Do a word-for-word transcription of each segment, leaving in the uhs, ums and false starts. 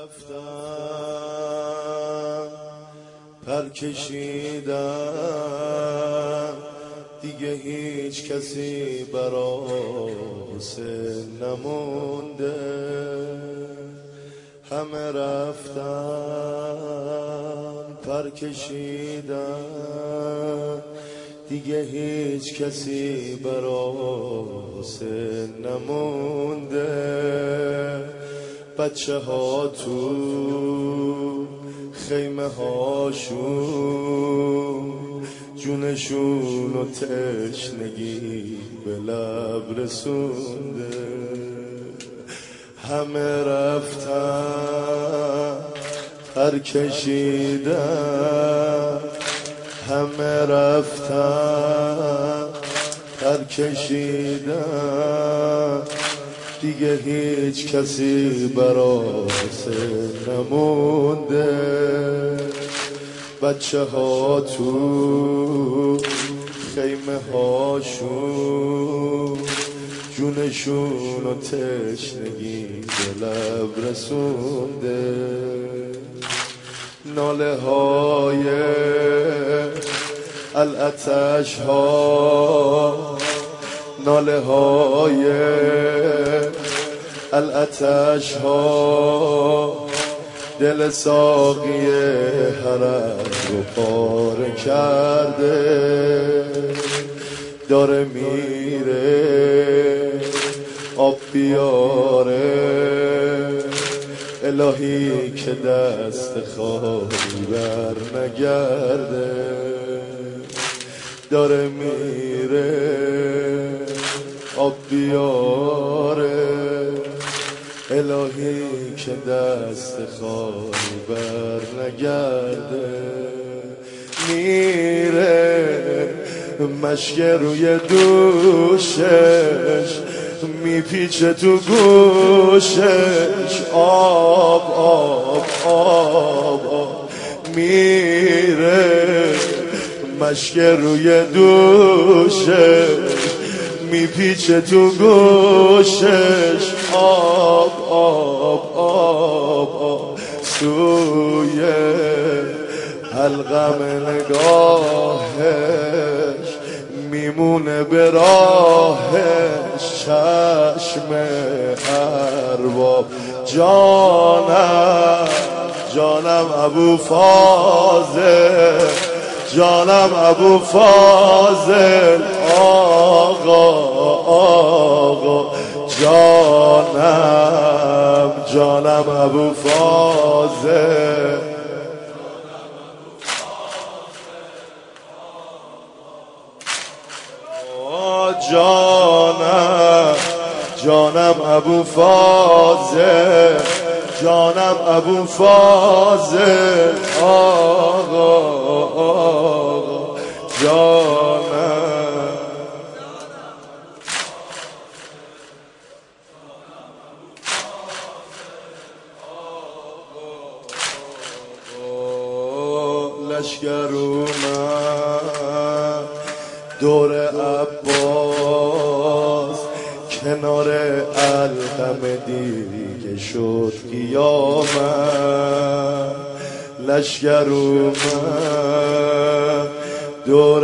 رفتم پر کشیدم دیگه هیچ کسی براس نمونده، همه رفتن پر کشیدن دیگه هیچ کسی براس نمونده. بچه ها تو خیمه هاشون جونشون و تشنگی به لب رسونده، همه رفتن پر کشیدن، همه رفتن پر کشیدن دیگه هیچ کسی براس نمونده. بچه ها تو خیمه هاشون جونشون و تشنگی به لب رسونده، ناله های الاتش ها، ناله های الاتش ها دل ساقی حرم رو پاره کرده، داره میره آب بیاره، الهی که دست خالی بر نگرده، داره میره آب بیاره، الهی که دست خالی بر نگرده. میره مشک روی دوشش میپیچه تو گوشش، آب آب آب آب. میره مشک روی دوشش میپیچه تو گوشش، آب آب آب آب. سوی حلقم نگاهش میمونه به راهش، چشم ارباب. جانم جانم ابو فاضل، جانم ابو فاضل، آقا آقا. جانم جانم ابو فاضل، جانم جانم ابو فاضل، جانم ابو فاضل، آقا آقا. جانم لشگر اومد دور عباس، کنار القم دیگه شد قیامت. لشگر اومد دور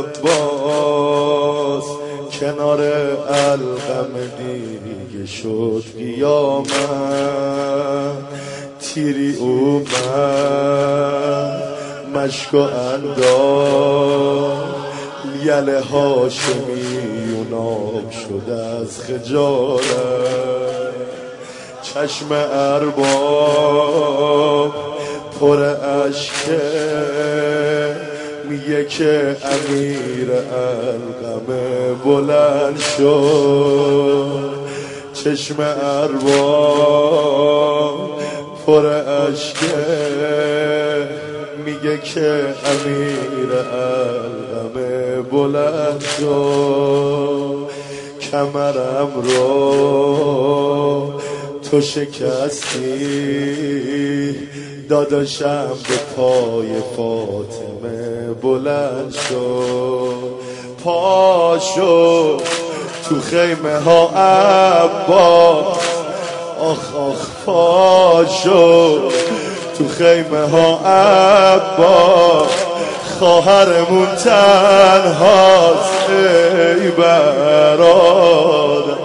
عباس، کنار القم دیگه شد قیامت. تیری اومد مشک و انداز، یله هاشمیون آب شد از خجالت. چشم ارباب پر اشکه، میگه که امیر القم بلند شد. چشم ارباب پر اشکه، میگه که امیر القم بلند شد. کمرم رو تو شکستی، داداشم به پای فاطمه بلند شد. پاشو تو خیمه ها عباس، آخ آخ پاشو تو خیمه ها عبا خواهرمون تنهاست ای برادر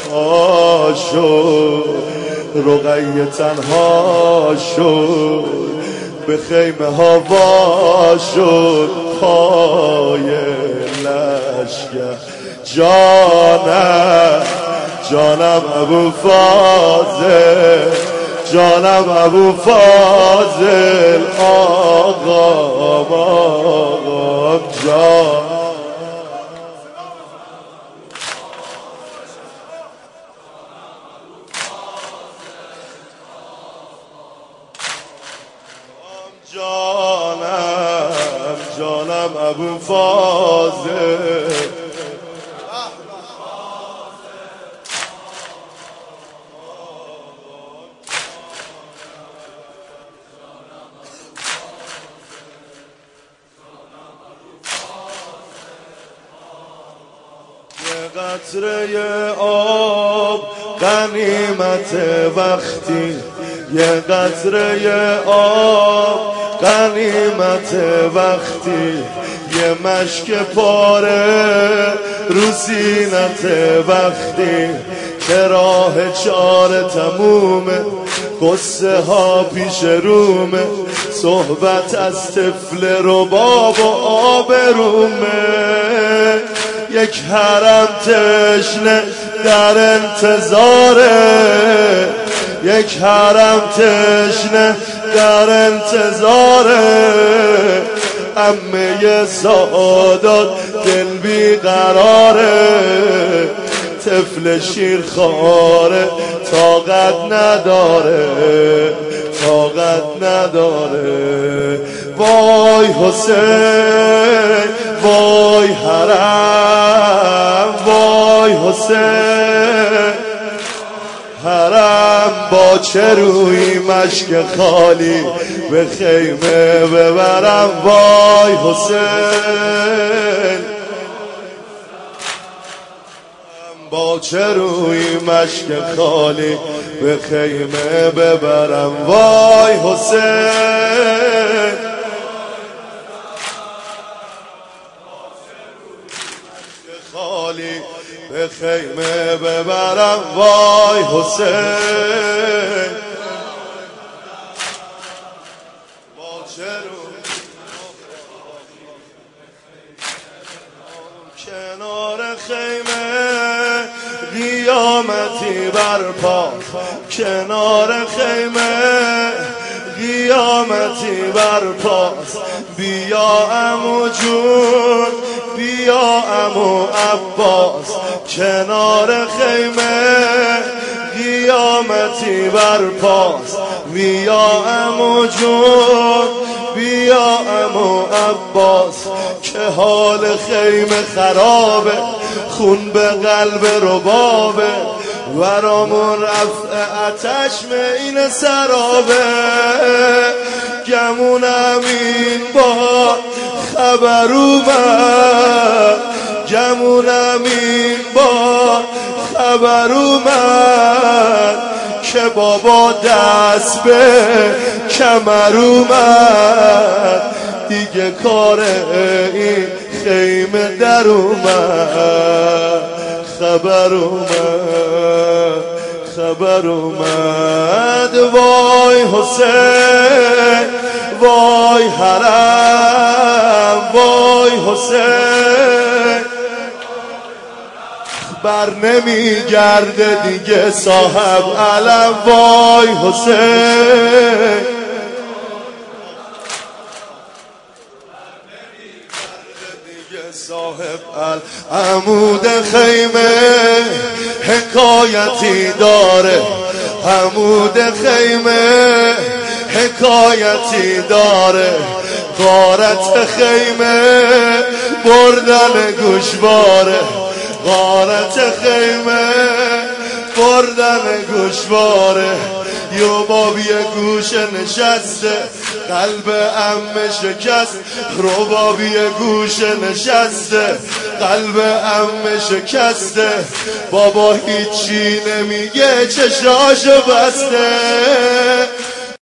پاشو رقیه تنها شد به خیمه ها وا شد پای لشگر جانم جانم ابو فاضل جانم ابو فاضل آقا آقا جان جانم جانم ابو فاضل یه قطره آب غنیمت وقتی یه قطره آب غنیمت وقتی یه مشک پاره رو زینت وقتی که راه چاره تمومه قصه ها پیش رومه صحبت از طفل رباب و آبرومه یک حرم تشنه در انتظاره یک حرم تشنه در انتظاره عمه سعادت دل بیقراره طفل شیرخواره طاقت نداره طاقت نداره وای حسین وای حرم وای حسین حرم با چه روی مشک خالی به خیمه ببرم وای حسین با چه روی مشک خالی به خیمه ببرم وای حسین خالی به خیمه ببرم وای حسین با چه روی کنار خیمه قیامتی برپا کنار خیمه قیامتی برپاست بیا عمو جون بیا عمو عباس کنار خیمه قیامتی برپاست بیا عمو جون بیا عمو عباس که حال خیمه خرابه خون به قلب ربابه ورامون رفع آتش این سرابه گمونم این با خبر اومد گمونم این با خبر اومد که بابا دست به کمر اومد دیگه کار این خیمه در اومد خبر اومد خبر اومد وای حسین وای حرم وای حسین بر نمیگرده دیگه صاحب علم وای حسین صاحب عمود خیمه حکایتی داره عمود خیمه حکایتی داره غارت خیمه بردن گوشواره غارت خیمه بردن گوشواره یه بابی گوشه نشسته قلب عمه شکست ربابی گوشه نشسته قلب عمه شکسته بابا هیچی نمیگه چشاشو بسته